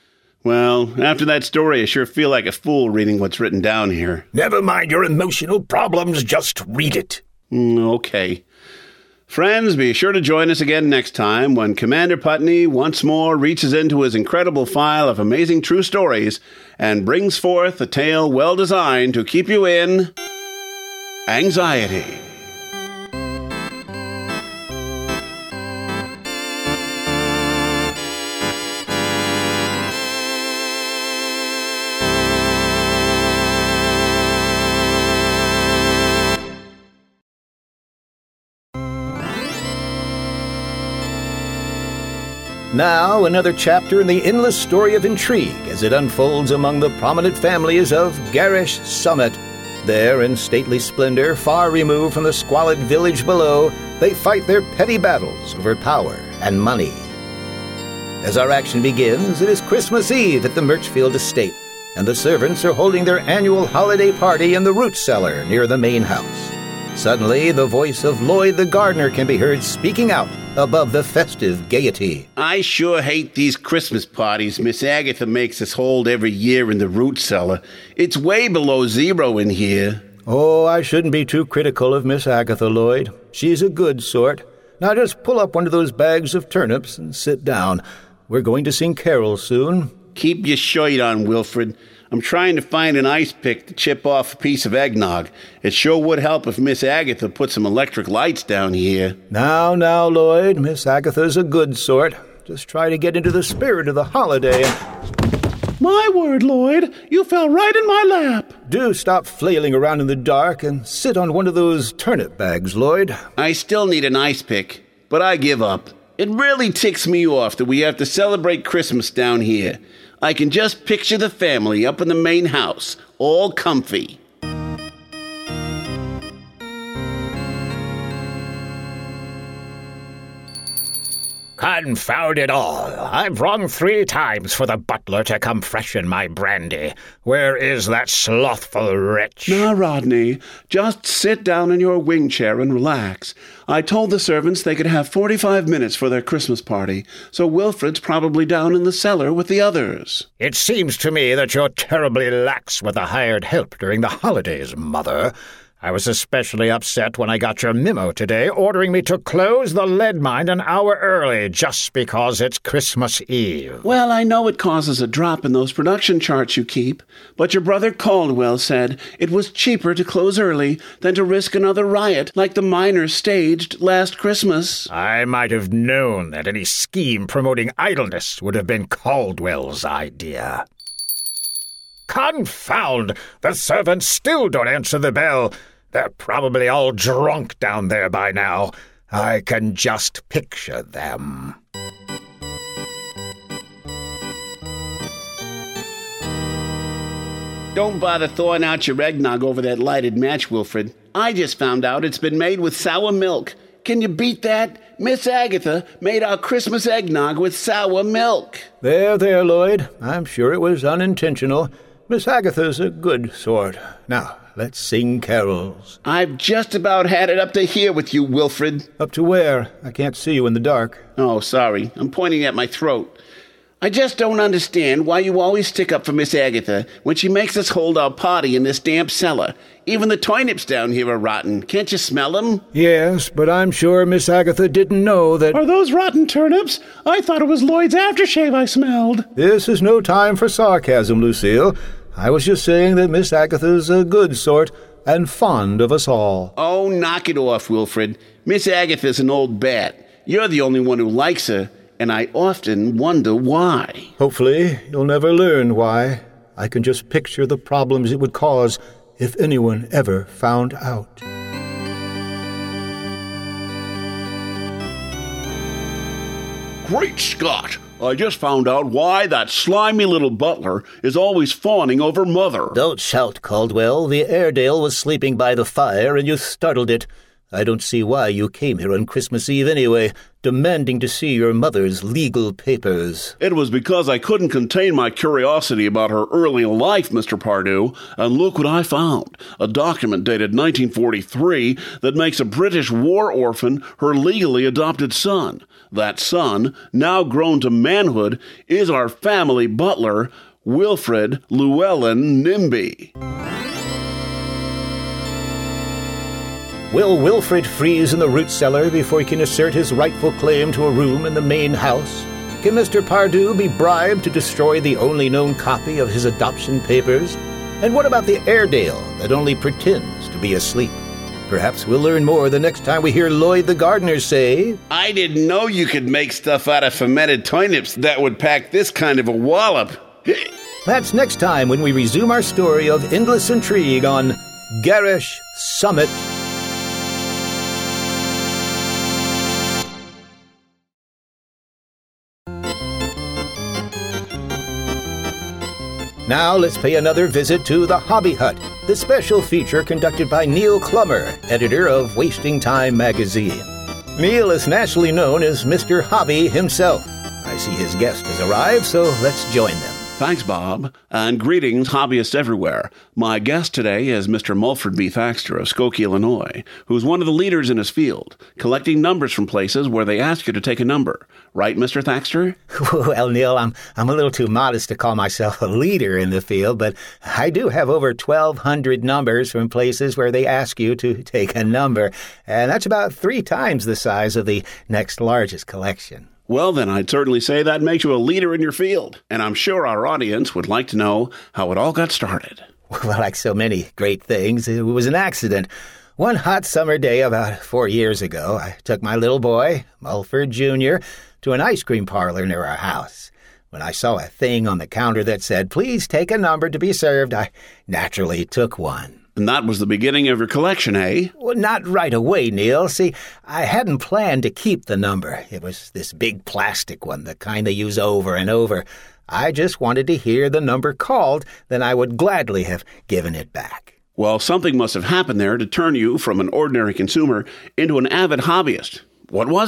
Well, after that story, I sure feel like a fool reading what's written down here. Never mind your emotional problems, just read it. Mm, okay. Friends, be sure to join us again next time when Commander Putney once more reaches into his incredible file of amazing true stories and brings forth a tale well designed to keep you in anxiety. Now, another chapter in the endless story of intrigue as it unfolds among the prominent families of Garish Summit. There, in stately splendor, far removed from the squalid village below, they fight their petty battles over power and money. As our action begins, it is Christmas Eve at the Murchfield estate, and the servants are holding their annual holiday party in the root cellar near the main house. Suddenly, the voice of Lloyd the gardener can be heard speaking out above the festive gaiety. I sure hate these Christmas parties Miss Agatha makes us hold every year in the root cellar. It's way below zero in here. Oh, I shouldn't be too critical of Miss Agatha, Lloyd. She's a good sort. Now just pull up one of those bags of turnips and sit down. We're going to sing carols soon. Keep your shirt on, Wilfred. I'm trying to find an ice pick to chip off a piece of eggnog. It sure would help if Miss Agatha put some electric lights down here. Now, now, Lloyd, Miss Agatha's a good sort. Just try to get into the spirit of the holiday. My word, Lloyd, you fell right in my lap. Do stop flailing around in the dark and sit on one of those turnip bags, Lloyd. I still need an ice pick, but I give up. It really ticks me off that we have to celebrate Christmas down here. I can just picture the family up in the main house, all comfy. Confound it all. I've rung three times for the butler to come freshen my brandy. Where is that slothful wretch? Now, Rodney, just sit down in your wing chair and relax. I told the servants they could have forty-five minutes for their Christmas party, so Wilfred's probably down in the cellar with the others. It seems to me that you're terribly lax with the hired help during the holidays, Mother. I was especially upset when I got your memo today ordering me to close the lead mine an hour early just because it's Christmas Eve. Well, I know it causes a drop in those production charts you keep, but your brother Caldwell said it was cheaper to close early than to risk another riot like the miners staged last Christmas. I might have known that any scheme promoting idleness would have been Caldwell's idea. Confound! The servants still don't answer the bell. They're probably all drunk down there by now. I can just picture them. Don't bother thawing out your eggnog over that lighted match, Wilfred. I just found out it's been made with sour milk. Can you beat that? Miss Agatha made our Christmas eggnog with sour milk. There, there, Lloyd. I'm sure it was unintentional. Miss Agatha's a good sort. Now, let's sing carols. I've just about had it up to here with you, Wilfred. Up to where? I can't see you in the dark. Oh, sorry. I'm pointing at my throat. I just don't understand why you always stick up for Miss Agatha when she makes us hold our party in this damp cellar. Even the turnips down here are rotten. Can't you smell them? Yes, but I'm sure Miss Agatha didn't know that... Are those rotten turnips? I thought it was Lloyd's aftershave I smelled. This is no time for sarcasm, Lucille. I was just saying that Miss Agatha's a good sort and fond of us all. Oh, knock it off, Wilfred. Miss Agatha's an old bat. You're the only one who likes her, and I often wonder why. Hopefully, you'll never learn why. I can just picture the problems it would cause if anyone ever found out. Great Scott! I just found out why that slimy little butler is always fawning over Mother. Don't shout, Caldwell. The Airedale was sleeping by the fire, and you startled it. I don't see why you came here on Christmas Eve anyway, demanding to see your mother's legal papers. It was because I couldn't contain my curiosity about her early life, Mister Pardue, and look what I found. A document dated nineteen forty-three that makes a British war orphan her legally adopted son. That son, now grown to manhood, is our family butler, Wilfred Llewellyn Nimby. Will Wilfred freeze in the root cellar before he can assert his rightful claim to a room in the main house? Can Mister Pardue be bribed to destroy the only known copy of his adoption papers? And what about the Airedale that only pretends to be asleep? Perhaps we'll learn more the next time we hear Lloyd the gardener say, I didn't know you could make stuff out of fermented turnips that would pack this kind of a wallop. That's next time when we resume our story of endless intrigue on Garish Summit. Now let's pay another visit to the Hobby Hut, the special feature conducted by Neil Clummer, editor of Wasting Time magazine. Neil is nationally known as Mister Hobby himself. I see his guest has arrived, so let's join them. Thanks, Bob, and greetings, hobbyists everywhere. My guest today is Mister Mulford B. Thaxter of Skokie, Illinois, who's one of the leaders in his field, collecting numbers from places where they ask you to take a number. Right, Mister Thaxter? Well, Neil, I'm I'm a little too modest to call myself a leader in the field, but I do have over twelve hundred numbers from places where they ask you to take a number, and that's about three times the size of the next largest collection. Well, then, I'd certainly say that makes you a leader in your field, and I'm sure our audience would like to know how it all got started. Well, like so many great things, it was an accident. One hot summer day about four years ago, I took my little boy, Mulford Junior, to an ice cream parlor near our house. When I saw a thing on the counter that said, please take a number to be served, I naturally took one. And that was the beginning of your collection, eh? Well, not right away, Neil. See, I hadn't planned to keep the number. It was this big plastic one, the kind they use over and over. I just wanted to hear the number called, then I would gladly have given it back. Well, something must have happened there to turn you from an ordinary consumer into an avid hobbyist. What was it?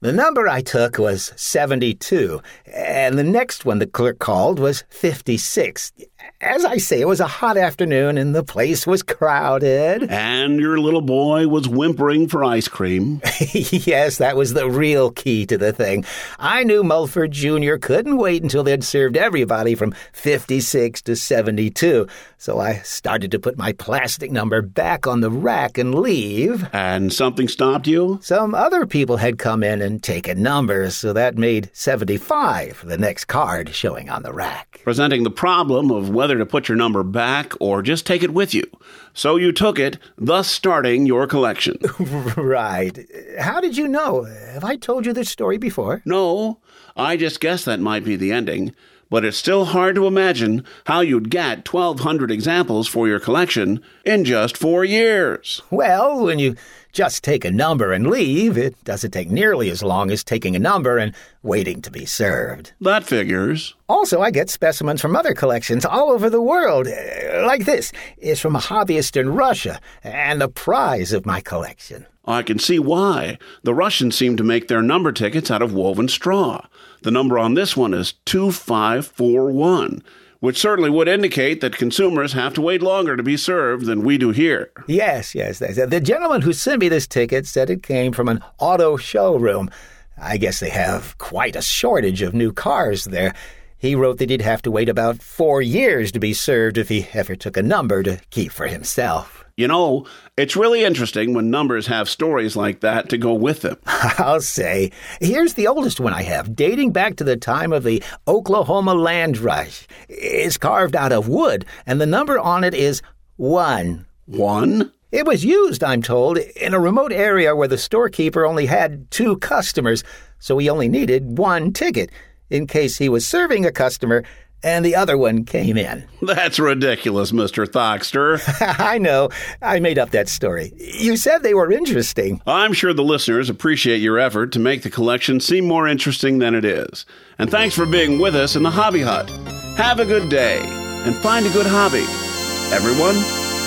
The number I took was seventy-two, and the next one the clerk called was fifty-six. As I say, it was a hot afternoon, and the place was crowded. And your little boy was whimpering for ice cream. Yes, that was the real key to the thing. I knew Mulford Junior couldn't wait until they'd served everybody from fifty-six to seventy-two, so I started to put my plastic number back on the rack and leave. And something stopped you? Some other people had come in and taken numbers, so that made seventy-five, the next card showing on the rack. Presenting the problem of whether to put your number back or just take it with you. So you took it, thus starting your collection. Right. How did you know? Have I told you this story before? No, I just guessed that might be the ending. But it's still hard to imagine how you'd get twelve hundred examples for your collection in just four years. Well, when you just take a number and leave, it doesn't take nearly as long as taking a number and waiting to be served. That figures. Also, I get specimens from other collections all over the world. Like this is from a hobbyist in Russia, and the prize of my collection. I can see why. The Russians seem to make their number tickets out of woven straw. The number on this one is two five four one, which certainly would indicate that consumers have to wait longer to be served than we do here. Yes, yes. The gentleman who sent me this ticket said it came from an auto showroom. I guess they have quite a shortage of new cars there. He wrote that he'd have to wait about four years to be served if he ever took a number to keep for himself. You know, it's really interesting when numbers have stories like that to go with them. I'll say. Here's the oldest one I have, dating back to the time of the Oklahoma land rush. It's carved out of wood, and the number on it is one. One? It was used, I'm told, in a remote area where the storekeeper only had two customers, so he only needed one ticket, in case he was serving a customer and the other one came in. That's ridiculous, Mister Thaxter. I know. I made up that story. You said they were interesting. I'm sure the listeners appreciate your effort to make the collection seem more interesting than it is. And thanks for being with us in the Hobby Hut. Have a good day and find a good hobby. Everyone.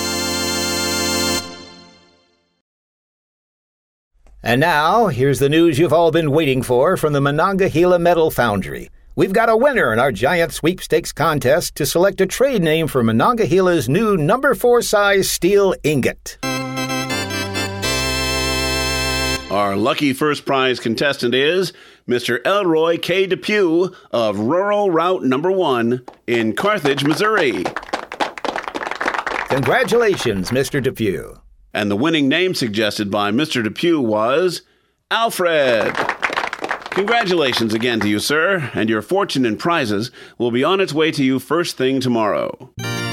And now, here's the news you've all been waiting for from the Monongahela Metal Foundry. We've got a winner in our giant sweepstakes contest to select a trade name for Monongahela's new number four size steel ingot. Our lucky first prize contestant is Mister Elroy K. Depew of Rural Route Number One in Carthage, Missouri. Congratulations, Mister Depew. And the winning name suggested by Mister Depew was Alfred. Congratulations again to you, sir, and your fortune in prizes will be on its way to you first thing tomorrow.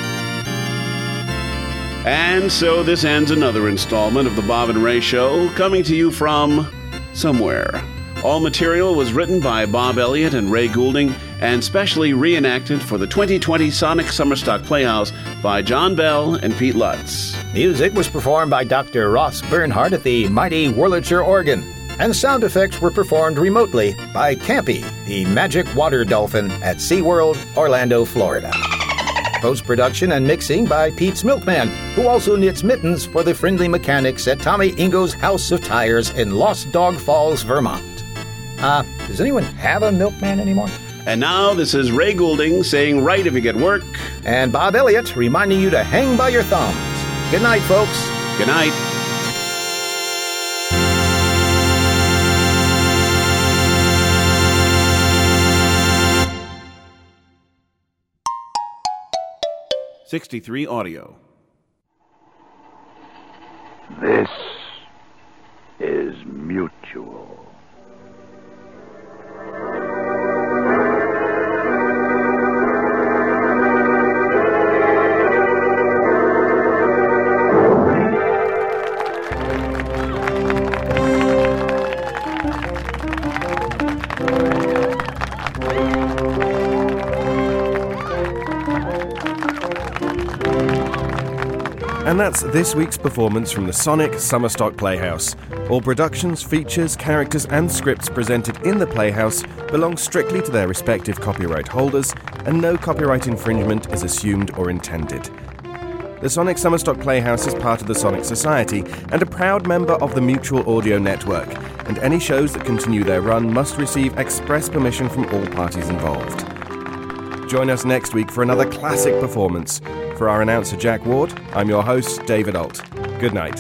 And so this ends another installment of the Bob and Ray Show, coming to you from somewhere. All material was written by Bob Elliott and Ray Goulding and specially reenacted for the twenty twenty Sonic Summerstock Playhouse by John Bell and Pete Lutz. Music was performed by Doctor Ross Bernhardt at the mighty Wurlitzer organ. And sound effects were performed remotely by Campy, the magic water dolphin at SeaWorld, Orlando, Florida. Post-production and mixing by Pete's Milkman, who also knits mittens for the friendly mechanics at Tommy Ingo's House of Tires in Lost Dog Falls, Vermont. Uh, does anyone have a milkman anymore? And now this is Ray Goulding saying right if you get work. And Bob Elliott reminding you to hang by your thumbs. Good night, folks. Good night. sixty-three Audio. This is Mutual. And that's this week's performance from the Sonic Summerstock Playhouse. All productions, features, characters and scripts presented in the Playhouse belong strictly to their respective copyright holders, and no copyright infringement is assumed or intended. The Sonic Summerstock Playhouse is part of the Sonic Society and a proud member of the Mutual Audio Network. and any shows that continue their run must receive express permission from all parties involved. Join us next week for another classic performance. For our announcer Jack Ward, I'm your host, David Alt. Good night.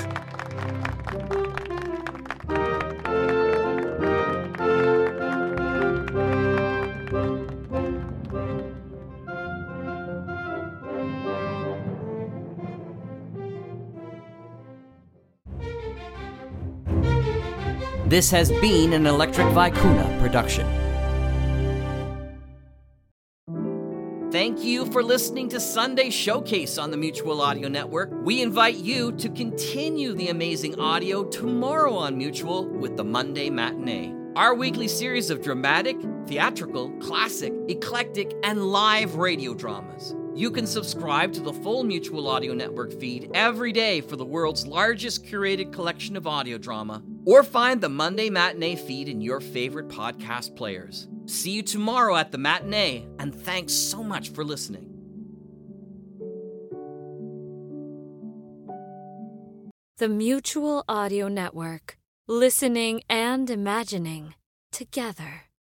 This has been an Electric Vicuna production. Thank you for listening to Sunday Showcase on the Mutual Audio Network. We invite you to continue the amazing audio tomorrow on Mutual with the Monday Matinee, our weekly series of dramatic, theatrical, classic, eclectic, and live radio dramas. You can subscribe to the full Mutual Audio Network feed every day for the world's largest curated collection of audio drama, or find the Monday Matinee feed in your favorite podcast players. See you tomorrow at the Matinee, and thanks so much for listening. The Mutual Audio Network. Listening and imagining together.